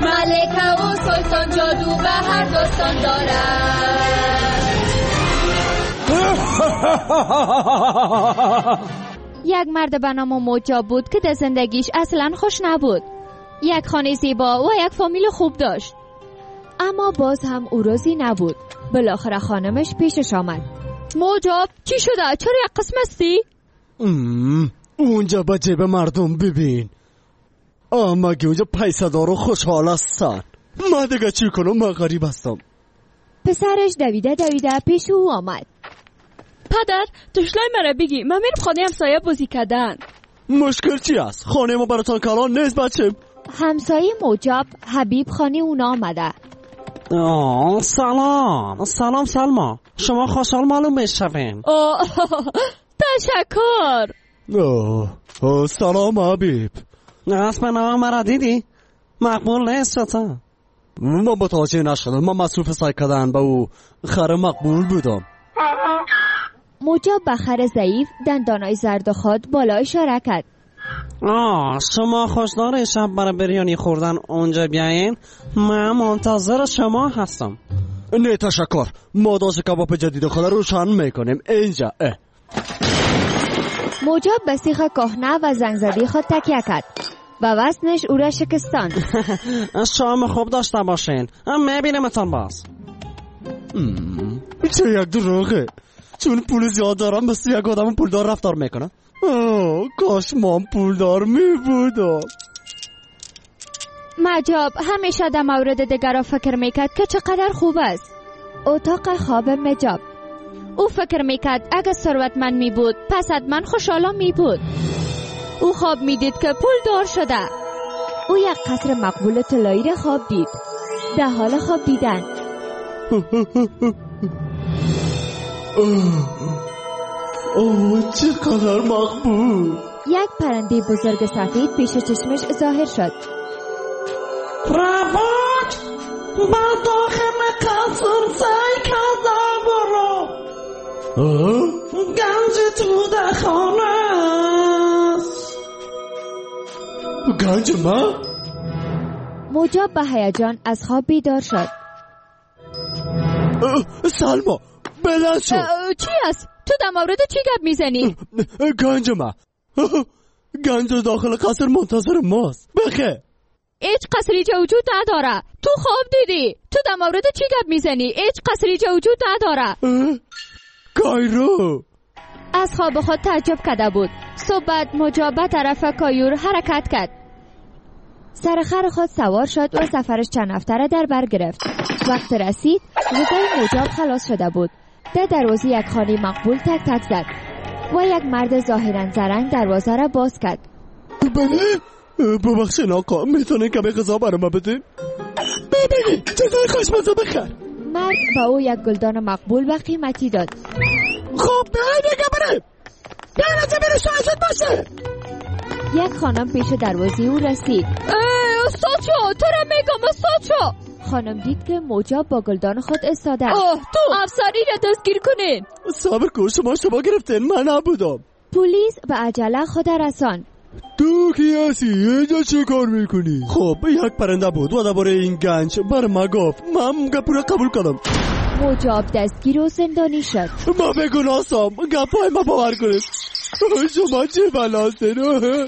ملکه و سلطان جادو و هر داستان دارد. یک مرد به نام مجاب بود که در زندگیش اصلا خوش نبود. یک خانه زیبا و یک فامیل خوب داشت، اما باز هم او راضی نبود. بالاخره خانمش پیشش آمد. مجاب چی شده؟ چرا یک قسم هستی؟ اونجا با جیب مردم ببین، مگه اونجا پیسه دار و خوشحال هستن. من دیگه چی کنم؟ من غریب هستم. پسرش دویده پیش او آمد. پدر دشلای مرا بگی، من میرم خانه همسایه بازی کردن. مشکل چی است؟ خانه ما براتان کلان نیست بچه. همسایه مجاب حبیب خانه اونا آمده. سلام سلما، شما خوشحال معلوم میشوین. تشکر. سلام حبیب. اسم نام مرا دیدی؟ مقبول نیست شتا. من متوجه نشدم، من مصروف سعی کردن به او خر مقبول بودم. مجاب به خر ضعیف دندانای زرد و خود بالا اشاره کرد. شما خوشدار شب برای بریانی خوردن اونجا بیاین؟ من منتظر شما هستم. نه تشکر، ما داشت کباب جدید خود روشن میکنیم اینجا. مجاب به سیخ کهنه و زنگ زدی خود تکیه کرد و وزنش او را شکستان. شام خوب داشته باشین، میبینیمتان باز. چه یک دروغه، چون پول زیاد دارم مثل یک آدم پولدار رفتار میکنه. کاش من پولدار میبودم. مجاب همیشه در مورد دیگران فکر میکرد که چقدر خوب است. اتاق خواب مجاب. او فکر میکرد اگه ثروتمند میبود پس حتما خوشحال میبود. او خواب میدید که پولدار شده. او یک قصر مقبول طلایی را خواب دید. در حال خواب دیدن چقدر مقبول. یک پرنده بزرگ سفید پیش چشمش ظاهر شد. رواج با داخل قصر سعی کرده برو. گنج تو در خانه است. گنج من؟ مجاب به هیجان از خواب بیدار شد. سلما بلند شو. چی است؟ تو در مورد چی گپ میزنی؟ گنج من، گنج داخل قصر منتظر ماست. بخیر. هیچ قصری جا وجود نداره. تو خواب دیدی. تو در مورد چی گپ میزنی؟ هیچ قصری جا وجود نداره. کایرو از خواب خود تعجب کرده بود. صبح مجاب به طرف کایور حرکت کرد. سر خر خود سوار شد و سفرش چند هفته را در بر گرفت. وقت رسید ویزای مجاب خلاص شده بود. در دروازه یک خانه مقبول تک تک زد و یک مرد ظاهرا زرنگ دروازه را باز کرد. بله؟ ببخشین آقا، میتونه کمی غذا برای ما بدین؟ ببینی چیزای خوشمزه بخر. مرد با او یک گلدان مقبول و قیمتی داد. خب دیگه بریم، بیاین اینجا بریم شاید باشه. یک خانم پیش دروازه او رسید. استاد شو، تو را میگم استاد شو. خانم دید که مجاب با گلدان خود استاده. تو افسری را دستگیر کنین. صبر کن، شما گرفتین، من نبودم. پلیس به عجله خود رساند. تو کی هستی؟ اینجا چه کار میکنی؟ خب یک پرنده بود و درباره این گنج بر ما گفت. من گپ را قبول کردم. مجاب دستگیر و زندانی شد. ما بگناه هستم، گپای ما باور کنید. شما چه بلاستین؟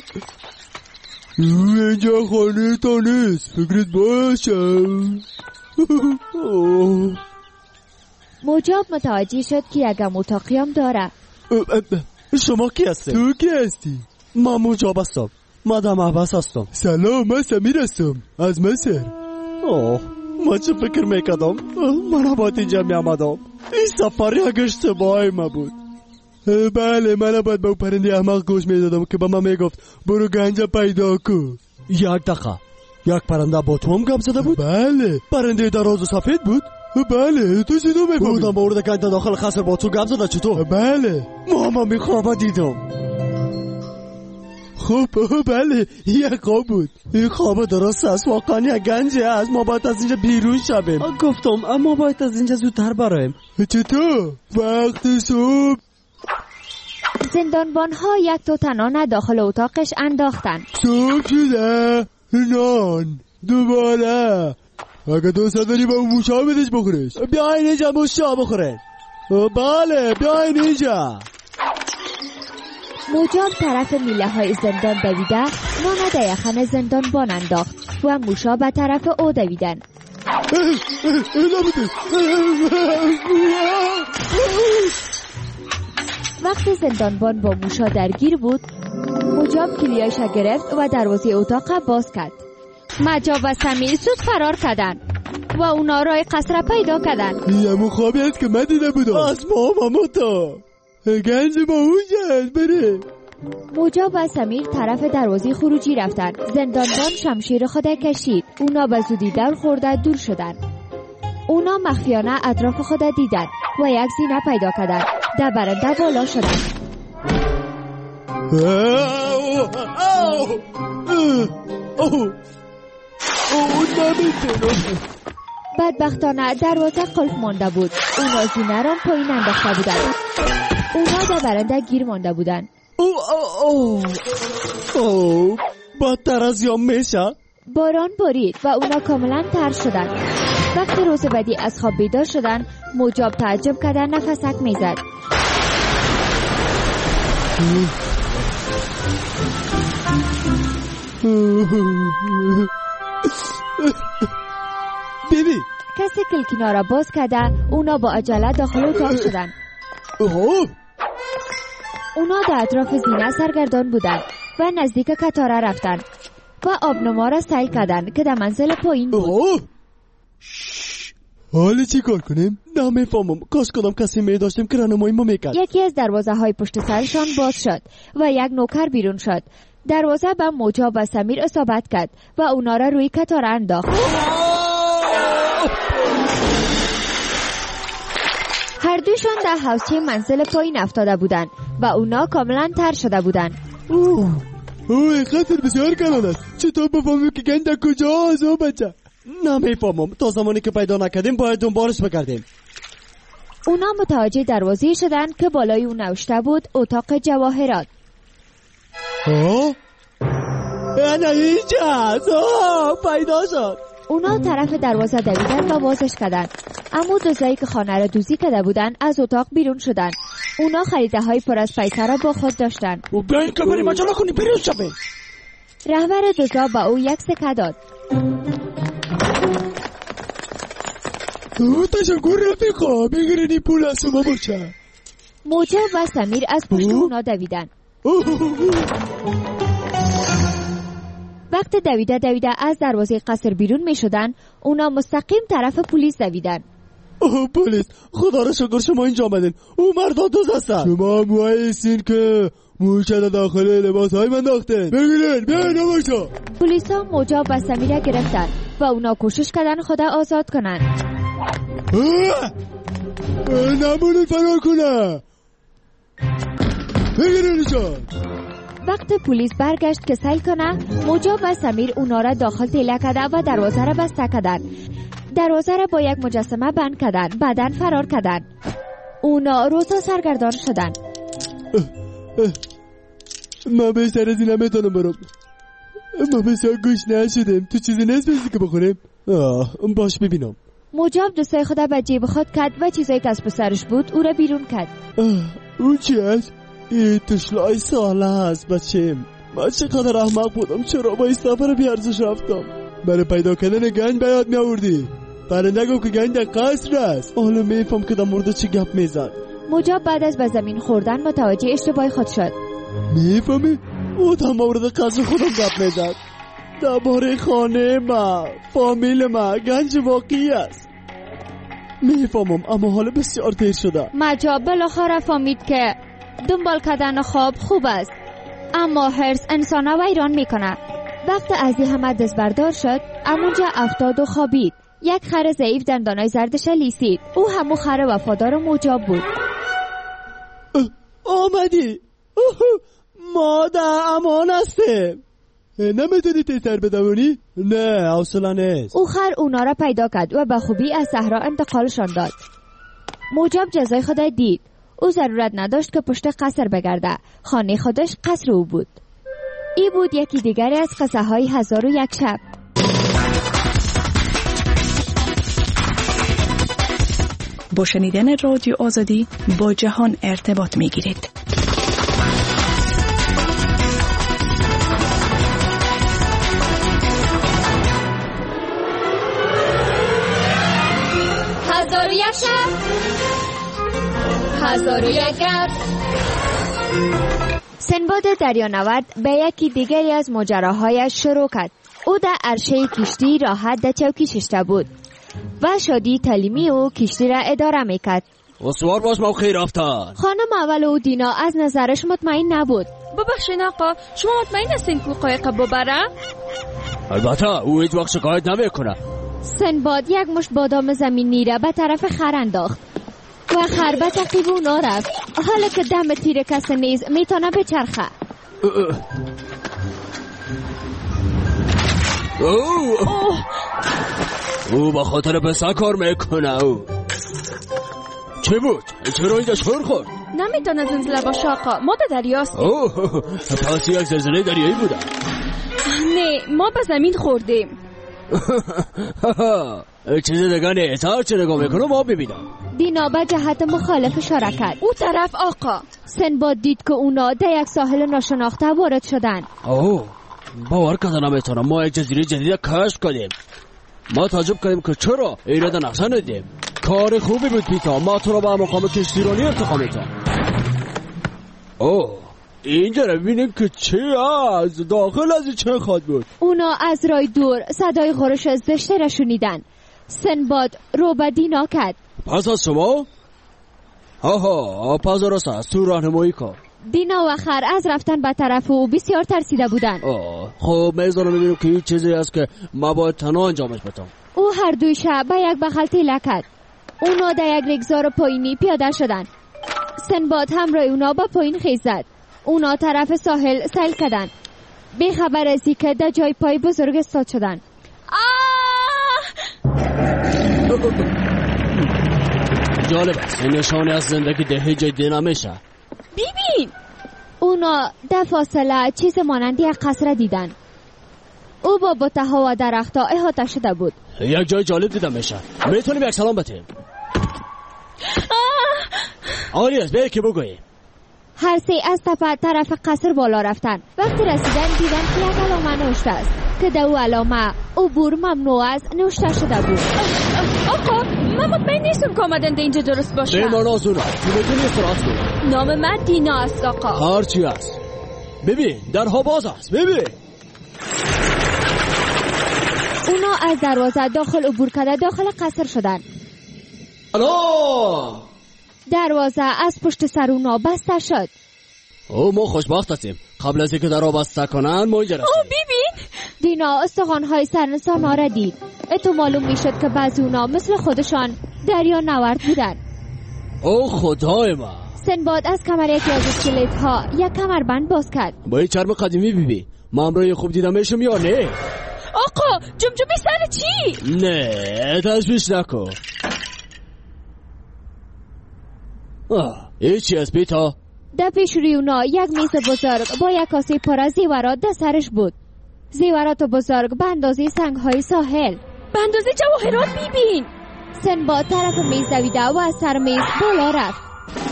اینجا خانه تا نیست، فکرت باشه. مجاب متوجه شد که یک متقیام داره. شما کی هستی؟ تو کی هستی؟ من مجاب هستم، مادم عباس هستم. سلام، من سمیر هستم از مصر. من چه فکر میکردم؟ من باید اینجا میامدم. این سفر یک اشتباهی ما بود. بله، من باید به اون پرنده احمق گوش میدادم که به من میگفت برو گنج پیدا کن. یک دقیقه، یک پرنده با تو هم گپ زده بود؟ بله. پرنده دراز و سفید بود؟ بله. تو چی دو میفهمی؟ بودم با ورد گنج داخل قصر با تو گپ زده. چطور؟ بله. ماما می خواب دیدم. خب بله، یک خواب بود. این خواب درست است، واقعا یک گنجه است. ما باید از اینجا بیرون شویم. گفتم اما باید از اینجا زودتر برایم. چطور؟ وقت صبح. زندانبان ها یک تو تنان داخل اتاقش انداختن. صبح شده، نان، دوباره اگه دوست داری با اون موشا بدش بخورش. بیاین اینجا موشا بخوره. بله بیاین اینجا. مجاب طرف میله های زندان دویده مانند یخن زندان بان انداخت و موشا به طرف او دویدن. وقتی زندانبان با موشا درگیر بود، مجاب کلیایش گرفت و دروازه اتاق باز کرد. مجاب و سمیر زود فرار کردند و اونا راه قصر پیدا کردند. یه خوابی است که من دیده بودم. از ماما تا گنج با اونجا بره. مجاب و سمیر طرف دروازه خروجی رفتند. زندانبان شمشیر خود کشید. اونا به زودی در خورده دور شدند. اونا مخفیانه اطراف خود دیدند و یک زینه پیدا کردند. در برنده بالا شدند. بدبختانه دروازه قلف مانده بود. اونا زینه را پایین انداخته بودند. اونا در برنده گیر مانده بودند. بدتر از یام میشه. باران بارید و اونا کاملا تر شدند. وقتی روز بعدی از خواب بیدار شدند، مجاب تعجب کردن نفسک میزد. بیبی کسی کلکینا را باز کرده. اونا با عجله داخل اتاق شدند. اونا در اطراف زینه سرگردان بودند و نزدیک کتاره رفتند و آبنما را سیل کردند که در منزل پایین بود. حالا چی کار کنیم؟ نمیفهمم. کاش کدام کسی میداشتیم که راهنمایی ما میکرد. یکی از دروازه های پشت سرشان باز شد و یک نوکر بیرون شد. دروازه به مجاب و سمیر اصابت کرد و اونا را روی کتاره انداخت. هر دوشان در حوضچه منزل پایین افتاده بودند و اونا کاملا تر شده بودند. خطر بسیار کلان است. چطور بفهمیم که گنج کجا از او بچه؟ نمیفهمم. تا زمانی که پیدا نکردیم باید دنبالش بگردیم. اونا متوجه دروازه شدند که بالای اون نوشته بود اتاق جواهرات. انا اینجاست. پیدا شد. اونا طرف دروازه دویدن و بازش کردن. اما دوزایی که خانه را دوزی کرده بودن از اتاق بیرون شدن. اونا خریده های پر از پیسه را با خود داشتن. بیاین که بریم عجله کنیم بیرون شویم. رهبر دوزا با او یک سکه داد. تشکر رفیقا. بگیرین این پول از شما باشه. موجب و سمیر از پشت اونا دویدن. وقت دویده از دروازه قصر بیرون می شدن، اونا مستقیم طرف پلیس دویدن. پلیس، خدا را شکر شما اینجا آمدین. او مردا دوز هستن. شما موهای ایستین که موشه داخل لباس های من داختین. بگیرین بیاین نماشا. پلیس ها موجب و سمیره گرفتن و اونا کوشش کردن خدا آزاد کنن. نمونید فرار کنه. بگیرینشان. وقت پلیس برگشت که سیل کنه، موجب و سمیر اونا را داخل تله کردن و دروازه را بسته کردن. دروازه را با یک مجسمه بند کردن. بعدن فرار کردن. اونا روزا سرگردان شدن. ما بیشتر از این نمیتونم برم. ما بسیار گشنه شدیم. تو چیزی نیست بیزی که بخوریم؟ باش ببینم. موجب دوستای خدا به جیب خود کرد و چیزایی که از پسرش بود او را بیرون کرد. اون چی هست؟ این تشلای ساله هست بچیم. من چقدر احمق بودم. چرا با این سفر بیارزش رفتم؟ برای پیدا کردن گنج بیاد می آوردی. برای نگو که گنج در قصر است. حالا میفهم که در مورد چی گپ میزد. موجب بعد از به زمین خوردن متوجه اشتباه خود شد. میفهمی؟ او در مورد قصر خودم گپ میزد. درباره خانه ما، فامیل ما، گنج واقعی است. میفهمم اما حالا بسیار دیر شده. مجاب بالاخره فهمید که دنبال کردن خواب خوب است، اما حرص انسان را ویران میکنه. وقت از این همه دست بردار شد، امونجا افتاد و خوابید. یک خر ضعیف دندانای زردش لیسید. او همون خر وفادار موجب بود. آمدی. ما در امان هستیم. نمیتونی تیتر بدمونی؟ نه حوصله نیست. او خر اونا را پیدا کرد و به خوبی از صحرا انتقالشان داد. موجب جزای خود دید. او ضرورت نداشت که پشت قصر بگرده. خانه خودش قصر او بود. ای بود یکی دیگری از قصه های 1001 شب. با شنیدن رادیو آزادی با جهان ارتباط می گیرید. هزار و یک شب، هزار و یک گرد. سنباد دریانورد به یکی دیگری از ماجراهایش شروع کرد. او در عرشه کشتی راحت در چوکی شسته بود و شادی تعلیمی او کشتی را اداره میکرد. اسوار باش موقعی رفتن. خانم اول و دینا از نظرش مطمئن نبود. ببخشین آقا، شما مطمئن هستین که قایق ببره؟ البته او هیچ وقت شکایت نمیکنه. سنباد یک مشت بادام زمینی را به طرف خر انداخت و خر به تعقیب اونا رفت. حالا که دم تیر کس نیز میتونه بچرخه. او با خاطر پسر کار میکنه. او چه بود؟ چرا اینجا شور خورد؟ نمیتونه زلزله باشه آقا، ما در دریاستیم. پس یک زلزله دریایی بوده. نه، ما به زمین خوردیم. چیز دیگه نیست. هر چه نگاه میکنه ما ببینم. دینا به جهت مخالف اشاره کرد. او طرف آقا. سنباد دید که اونا در یک ساحل ناشناخته وارد شدن. باور کردن نمیتونم. ما یک جزیره جدید کشف کردیم. ما تعجب کردیم که چرا ایره در نقشه ندیم. کار خوبی بود پیتا. ما تو را به مقام کشتیرانی ارتقا میتونم. اینجا رو ببینیم که چه از داخل از چه خواهد بود. اونا از راه دور صدای غرش زشته را شنیدن. سنباد رو به دینا کرد. پس از شما؟ پس درست است. تو راهنمایی کن. دینا و خر از رفتن به طرف او بسیار ترسیده بودند. خب میزانم ببینیم که این چیزی است که ما باید تنها انجامش بدم. او هر دوی شب به یک بغل تیله کرد. اونا در یک ریگزار پایینی پیاده شدند. سنباد همراه اونا به پایین خیز زد. اونا طرف ساحل سیل کردند. بی خبر از اینکه در جای پای بزرگ استاد شدند. جالب است. این نشانه از زندگی ده هیچ جای دیده نمیشه. ببین. اونا در فاصله چیز مانندی یک قصر دیدن. او با بوته‌ها و درخت‌ها احاطه شده بود. یک جای جالب دیده میشه. میتونیم یک سلام بتیم. آریاز به که بگویی. هر سه از تپه طرف قصر بالا رفتن. وقتی رسیدن دیدن که یک علامه نوشته است که در او علامه عبور ممنوع است نوشته شده بود. آقا من مطمئن نیستم که آمدن در اینجا درست باشه. به منازونه تو میتونی استراحت کنی. نام من دینا است آقا. هر چی است. ببین درها باز است. ببین. اونا از دروازه داخل عبور کرده داخل قصر شدن. سلام. دروازه از پشت سر اونا بسته شد. ما خوشبخت هستیم. قبل از اینکه در را بسته کنن ما اینجا رسیدیم. ببین. دینا استخوان‌های سرنسانا را دید. اتو معلوم میشد که بعضی اونا مثل خودشان دریا نورد بودن. خدای من. سنباد از کمر یکی از اسکلت‌ها یک کمربند باز کرد. با این چرم قدیمی ببین. ما امروی خوب دیدم میشم یا نه؟ آقا جمجمه سر چی؟ نه تشویش نکن. هیچی از پیتا. در پیش روی اونا یک میز بزرگ با یک کاسه پر از زیورات در سرش بود. زیورات بزرگ به اندازه سنگ‌های ساحل. به اندازه جواهرات. ببین. سنباد طرف میز دویده و از سر میز بالا رفت.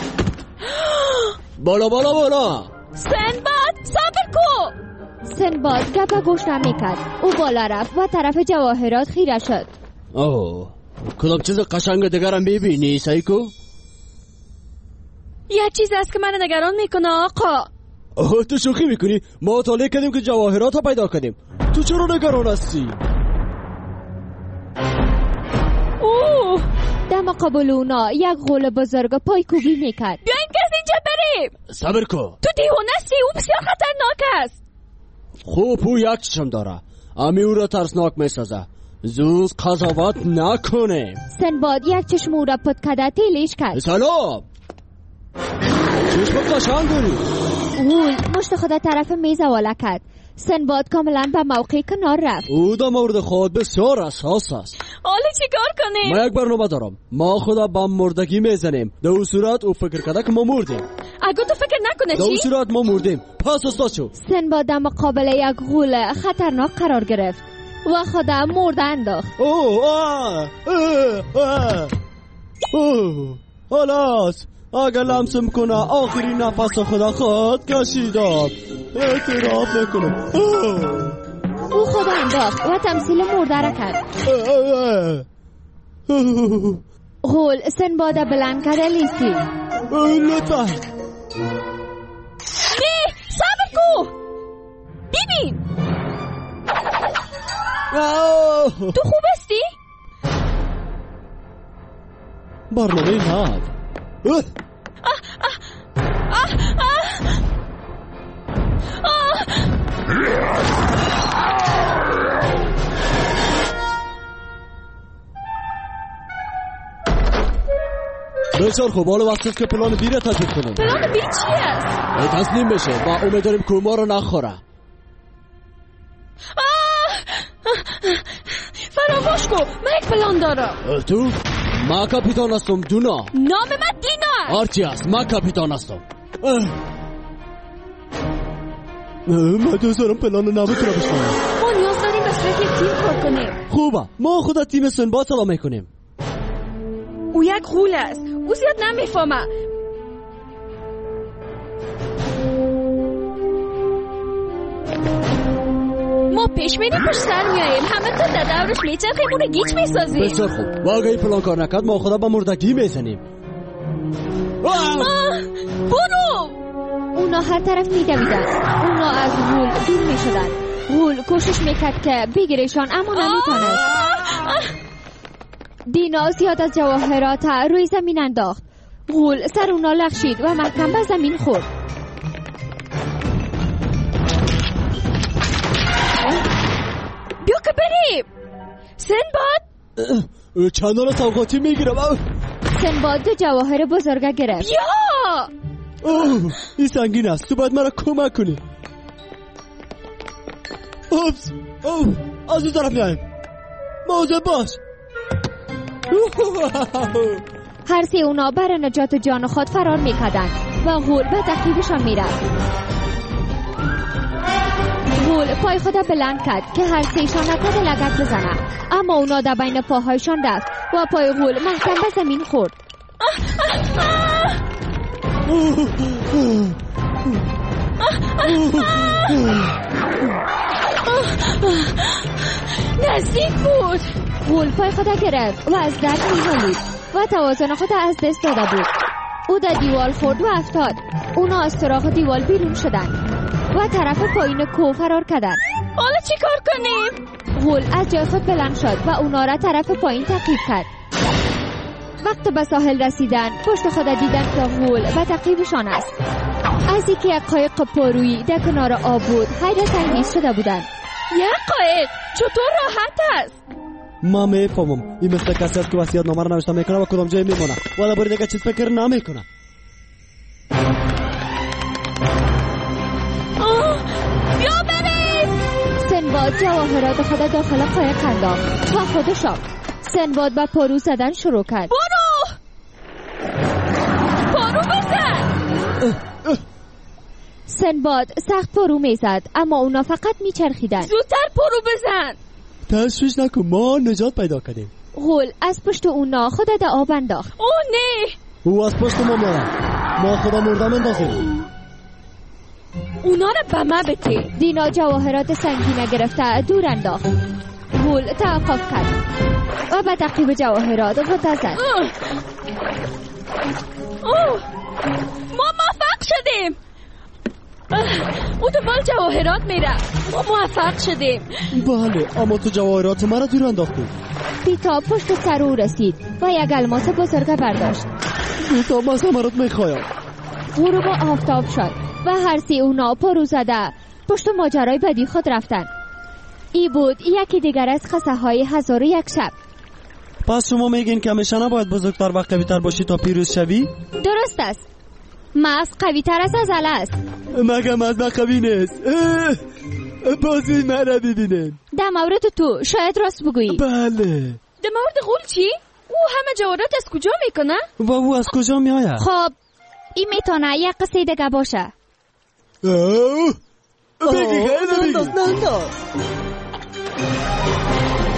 بالا بالا بالا. سنباد صبر کو. سنباد گپ گوش نمی‌کرد. او بالا رفت و طرف جواهرات خیره شد. کدام چیز قشنگ دیگرم ببینی سایکو؟ یه چیز است که من نگران میکنه آقا. تو شوخی میکنی؟ ما مطالعه کردیم که جواهرات ها پیدا کردیم. تو چرا نگران هستی؟ در مقابل اونا یک غول بزرگ پایکوبی میکرد. بیاین که از اینجا بریم. صبر کن. تو دیوانه هستی. او بسیار خطرناک است. خوب او یک چشم داره. امی او را ترسناک میسازه. زود قضاوت نکنه. سنباد یک چشم او را پت کرده تیلیش کرد. سلام. چشم قشنگ داری. غول مشت خود طرف میز حواله کرد. سنباد کاملا به موقع کنار رفت. او در مورد خود بسیار حساس است. حالا چی کار کنیم؟ ما یک برنامه دارم. ما خدا با مردگی میزنیم. در اون صورت او فکر کرده که ما مردیم. اگه تو فکر نکنه چی؟ در اون صورت ما مردیم. پس استاد شو. سنباد در مقابل یک غول خطرناک قرار گرفت و خود مرده انداخت. حالاست اگر لمس میکنه آخرین نفس خدا خود کشیدم. اعتراف میکنم. او خود انداخت و تمثیل مرده کرد. غول سنباد بلند کرده لیسی. لطفا نه صبر کو. ببین تو خوب هستی؟ برنامه هاد بسیار خوب. حالا وقت است که پلان بی را تطبیق کنم. پلان بی چی است؟ تسلیم بشه و امیدواریم که ما رو نخوره. فراموش کن، من یک پلان دارم. تو؟ ما کاپیتان هستم دونا. نام من دینا. آرچی است، ما کاپیتان هستم. من دوست دارم پلان رو نمیتونم بشکنم. ما نیاز داریم به صورت یک تیم کار کنیم. خوبه، ما خود تیم سنباد سلام میکنیم. او یک غول است، او زیاد نمیفهمه. ما پیش میریم پشت سر میاییم، همه تا در دورش میچرخیم، اونو گیج میسازیم. بسیار خوب. واقعی پلان کار نکرد ما خدا با مردگی میزنیم. برو. اونا هر طرف میدویدن. اونا از غول دور میشدن. غول کوشش میکرد که بگیرشان اما نمیتونست. دینا زیاد از جواهرات روی زمین انداخت. غول سر اونا لغزید و محکم به زمین خورد. بیا که بریم. سنباد چندان سوقاتی میگیرم. سنباد دو جواهر بزرگ گرفت. بیا. این سنگین است، تو باید مرا کمک کنی. اوپس. از اون طرف میایم. مواظب باش. هر سه اونا برای نجات جان خود فرار میکردند و غول به تعقیبشان میرفت. غول پای خود بلند کرد که هر سهشان نکرد لگد بزنه، اما اونا در بین پاهایشان رفت و پای غول محکم به زمین خورد. نزدیک بود. غول پای خود گرفت و از درد می‌نالید و توازن خود از دست داده بود. او در دیوال خورد و افتاد. اونا از سراغ دیوال بیرون شدند و طرف پایین کوه فرار کردند. حالا چی کار کنیم؟ غول از جای خود بلند شد و اونا را طرف پایین تعقیب کرد. وقت به ساحل رسیدن پشت خود دیدن که غول به تعقیبشان است. از اینکه یک قایق پارویی در کنار آب بود حیرت انگیز شده بودند. یک قایق چطور راحت است؟ ما میفهمم این مثل کسی است که وصیت نامه رو نوشته میکنه و کدام جای میمونه و درباره دیگه چیز فکر نمیکنه. بیا بریم. سنباد جواهرات خود داخل قایق انداخت و خودش آمد. سنباد به پارو زدن شروع کرد. برو پارو بزن. سنباد سخت پارو میزد اما اونا فقط میچرخیدن. زودتر پارو بزن. تشویش نکن، ما نجات پیدا کردیم. غول از پشت اونا خود در آب انداخت. او نه، او از پشت ما میره، ما خدا مردم اندازیم. اونا رو به ما بده. دینا جواهرات سنگینه گرفته دور انداخت. غول توقف کرد و به تعقیب جواهرات خود زد. ما موفق شدیم. او دنبال جواهرات میره. ما موفق شدیم. بله، اما تو جواهرات مرا دور انداختی. پیتا پشت سر او رسید و یک الماس بزرگ برداشت. پیتا من ثمرات میخوایم. غروب آفتاب شد و هر سه اونا پارو زده پشت ماجرای بدی خود رفتن. ای بود یکی دیگر از قصه های 1001 شب. پس شما میگین که همیشه نباید بزرگتر و قوی‌تر باشی تا پیروز شوی؟ درست است. مغز قوی تر از عضله است. مگم از من قوی نیست. بازی من را دیدینه. در مورد تو شاید راست بگویی. بله. در مورد غول چی؟ او همه جواهرات از کجا میکنه؟ و او از کجا میآید؟ خب این میتونه یک قصه دیگه باشه. بگی خیلی بگی.